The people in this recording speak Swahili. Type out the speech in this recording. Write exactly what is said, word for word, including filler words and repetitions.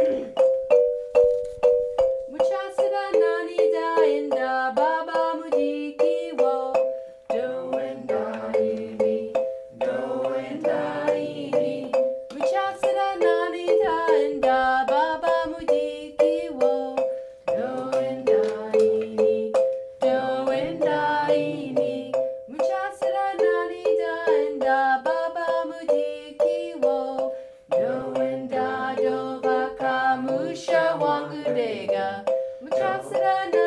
Muchasara nani dainda baba mujiki wo. Do and die me, do and die me. Muchasara nani dainda baba mujiki wo. Do and die me, do and die me. Muchasara nani dainda baba mujiki wo. Do and die do vaka musha wangu dega. Muchasara